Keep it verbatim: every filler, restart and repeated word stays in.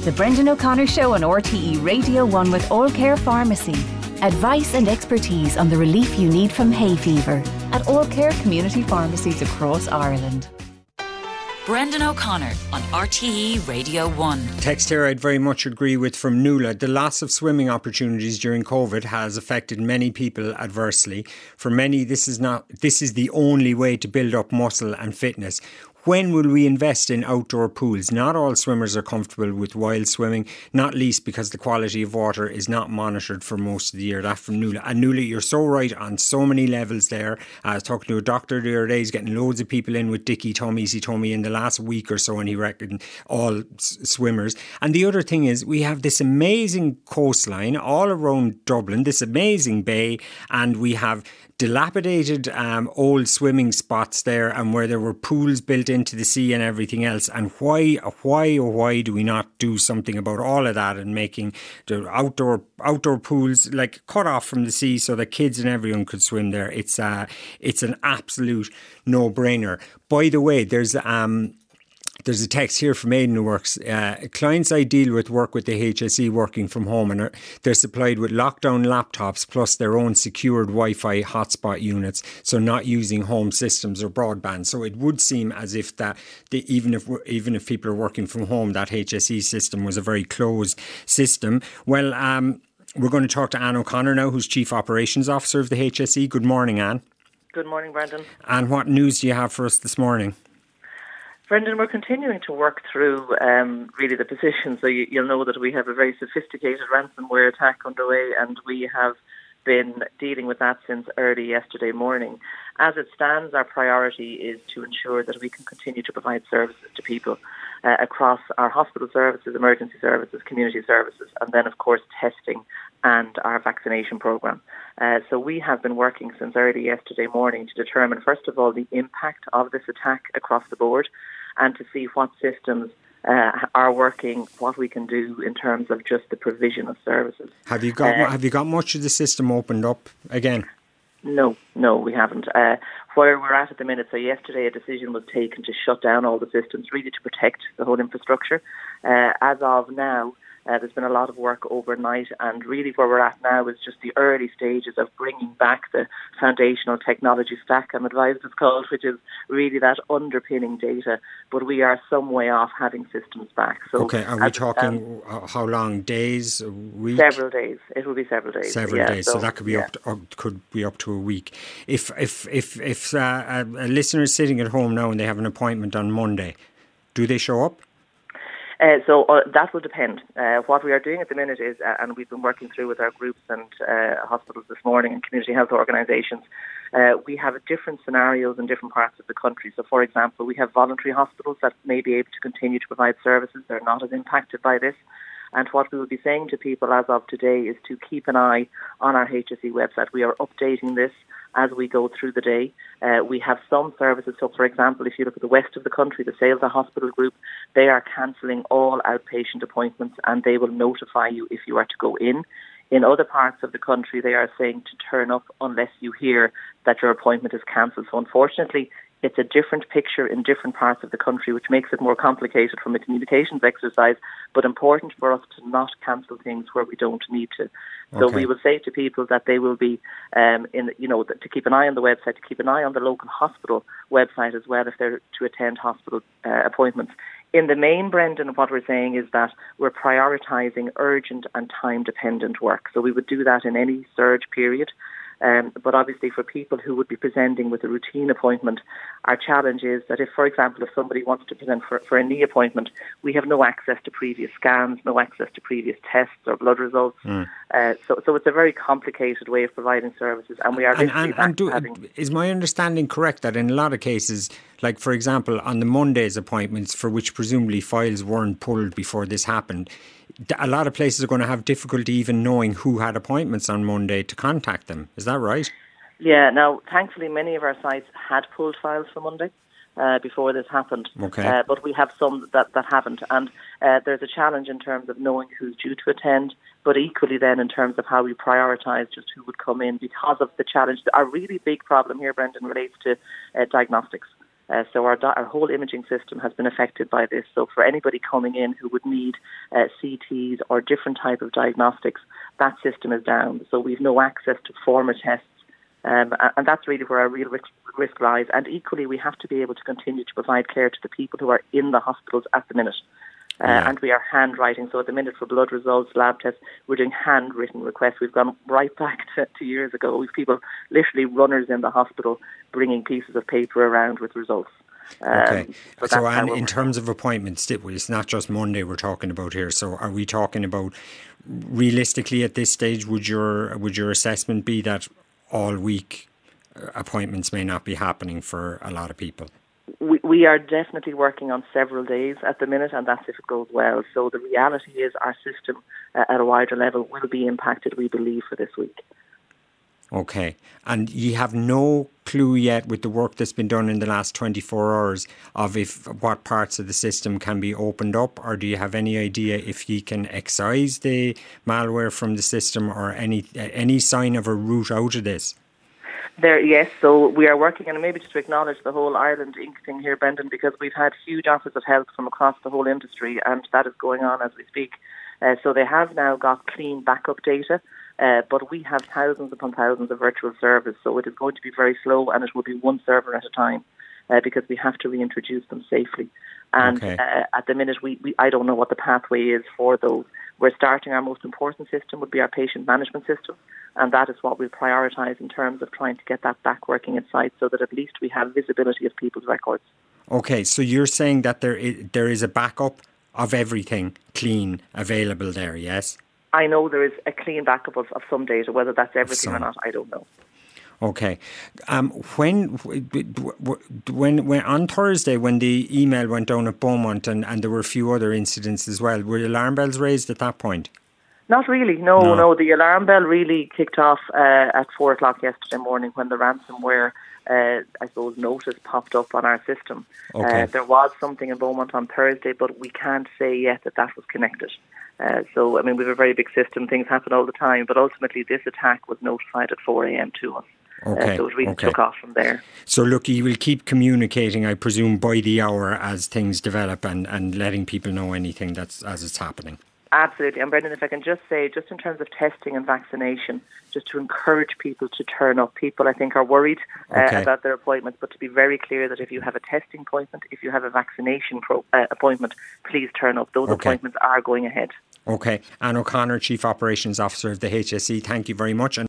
The Brendan O'Connor Show on R T E Radio one with All Care Pharmacy. Advice and expertise on the relief you need from hay fever at All Care community pharmacies across Ireland. Brendan O'Connor on R T E Radio one. Text here I'd very much agree with from Nuala. The loss of swimming opportunities during COVID has affected many people adversely. For many, this is not this is the only way to build up muscle and fitness. When will we invest in outdoor pools? Not all swimmers are comfortable with wild swimming, not least because the quality of water is not monitored for most of the year. That from Nuala. And Nuala, you're so right on so many levels there. I was talking to a doctor the other day. He's getting loads of people in with dicky tummies. He told me in the last week or so, and he reckoned all s- swimmers. And the other thing is we have this amazing coastline all around Dublin, this amazing bay, and we have dilapidated um, old swimming spots there, and where there were pools built into the sea and everything else. And why, why, or why do we not do something about all of that and making the outdoor outdoor pools like cut off from the sea so that kids and everyone could swim there? It's uh, it's an absolute no-brainer. By the way, there's um. There's a text here from Aidan who works. Uh, clients I deal with work with the H S E working from home, and are, they're supplied with lockdown laptops plus their own secured Wi-Fi hotspot units, so not using home systems or broadband. So it would seem as if that the, even if even if people are working from home, that H S E system was a very closed system. Well, um, we're going to talk to Anne O'Connor now, who's Chief Operations Officer of the H S E. Good morning, Anne. Good morning, Brendan. And what news do you have for us this morning? Brendan, we're continuing to work through um, really the position. So you, you'll know that we have a very sophisticated ransomware attack underway, and we have been dealing with that since early yesterday morning. As it stands, our priority is to ensure that we can continue to provide services to people uh, across our hospital services, emergency services, community services, and then, of course, testing and our vaccination programme. Uh, so we have been working since early yesterday morning to determine, first of all, the impact of this attack across the board, and to see what systems uh, are working, what we can do in terms of just the provision of services. Have you got uh, Have you got much of the system opened up again? No, no, we haven't. Uh, where we're at at the minute, so yesterday a decision was taken to shut down all the systems, really to protect the whole infrastructure. Uh, as of now, Uh, there's been a lot of work overnight, and really where we're at now is just the early stages of bringing back the foundational technology stack, I'm advised it's called, which is really that underpinning data. But we are some way off having systems back. So, okay, are we talking um, how long? Days, a week? Several days. It will be several days. Several yeah, days. So, so that could be yeah. up to, or could be up to a week. If if if if uh, a, a listener is sitting at home now and they have an appointment on Monday, do they show up? Uh, so uh, that will depend. Uh, what we are doing at the minute is, uh, and we've been working through with our groups and uh, hospitals this morning and community health organisations, uh, we have different scenarios in different parts of the country. So, for example, we have voluntary hospitals that may be able to continue to provide services. They're not as impacted by this. And what we will be saying to people as of today is to keep an eye on our H S E website. We are updating this as we go through the day. Uh, we have some services. So, for example, if you look at the west of the country, the Sales Hospital Group, they are cancelling all outpatient appointments, and they will notify you if you are to go in. In other parts of the country, they are saying to turn up unless you hear that your appointment is cancelled. So, unfortunately, it's a different picture in different parts of the country, which makes it more complicated from a communications exercise, but important for us to not cancel things where we don't need to. So okay. we will say to people that they will be, um, in you know, to keep an eye on the website, to keep an eye on the local hospital website as well if they're to attend hospital uh, appointments. In the main, Brendan, what we're saying is that we're prioritising urgent and time-dependent work. So we would do that in any surge period. Um, but obviously for people who would be presenting with a routine appointment, our challenge is that if, for example, if somebody wants to present for, for a knee appointment, we have no access to previous scans, no access to previous tests or blood results. Mm. Uh, so, so it's a very complicated way of providing services, and we are and, and, and do, having... Is my understanding correct that in a lot of cases, like for example, on the Monday's appointments, for which presumably files weren't pulled before this happened, a lot of places are going to have difficulty even knowing who had appointments on Monday to contact them. Is that right? Yeah. Now, thankfully, many of our sites had pulled files for Monday uh, before this happened. Okay. Uh, but we have some that, that haven't. And uh, there's a challenge in terms of knowing who's due to attend, but equally then in terms of how we prioritise just who would come in because of the challenge. Our really big problem here, Brendan, relates to uh, diagnostics. Uh, so our, our whole imaging system has been affected by this. So for anybody coming in who would need uh, C Ts or different type of diagnostics, that system is down. So we've no access to former tests. Um, and that's really where our real risk, risk lies. And equally, we have to be able to continue to provide care to the people who are in the hospitals at the minute. Uh, yeah. And we are handwriting. So at the minute for blood results, lab tests, we're doing handwritten requests. We've gone right back to, to years ago. We've people, literally runners in the hospital, bringing pieces of paper around with results. Um, okay. So, so and in terms of appointments, it's not just Monday we're talking about here. So are we talking about, realistically at this stage, would your would your assessment be that all week appointments may not be happening for a lot of people? We, we are definitely working on several days at the minute, and that's if it goes well. So the reality is our system uh, at a wider level will be impacted, we believe, for this week. Okay. And you have no clue yet with the work that's been done in the last twenty-four hours of if what parts of the system can be opened up, or do you have any idea if you can excise the malware from the system or any any sign of a route out of this? There, yes, so we are working, and maybe just to acknowledge the whole Ireland Incorporated thing here, Brendan, because we've had huge offers of help from across the whole industry, and that is going on as we speak. Uh, so they have now got clean backup data, uh, but we have thousands upon thousands of virtual servers, so it is going to be very slow, and it will be one server at a time, uh, because we have to reintroduce them safely. And okay. uh, at the minute, we, we I don't know what the pathway is for those. We're starting our most important system would be our patient management system, and that is what we'll prioritise in terms of trying to get that back working at site so that at least we have visibility of people's records. Okay, so you're saying that there is, there is a backup of everything clean available there, yes? I know there is a clean backup of, of some data. Whether that's everything some. or not, I don't know. Okay. Um, when, when, when on Thursday, when the email went down at Beaumont and, and there were a few other incidents as well, were alarm bells raised at that point? Not really. No, no. no the alarm bell really kicked off uh, at four o'clock yesterday morning when the ransomware, uh, I suppose, notice popped up on our system. Okay. Uh, there was something in Beaumont on Thursday, but we can't say yet that that was connected. Uh, so, I mean, we have a very big system. Things happen all the time. But ultimately, this attack was notified at four a.m. to us. Okay. Uh, so it really okay. took off from there. So look, you will keep communicating, I presume, by the hour as things develop and, and letting people know anything that's as it's happening. Absolutely. And Brendan, if I can just say, just in terms of testing and vaccination, just to encourage people to turn up. People, I think, are worried uh, okay. about their appointments, but to be very clear that if you have a testing appointment, if you have a vaccination pro- uh, appointment, please turn up. Those okay. appointments are going ahead. Okay. Anne O'Connor, Chief Operations Officer of the H S E, thank you very much. And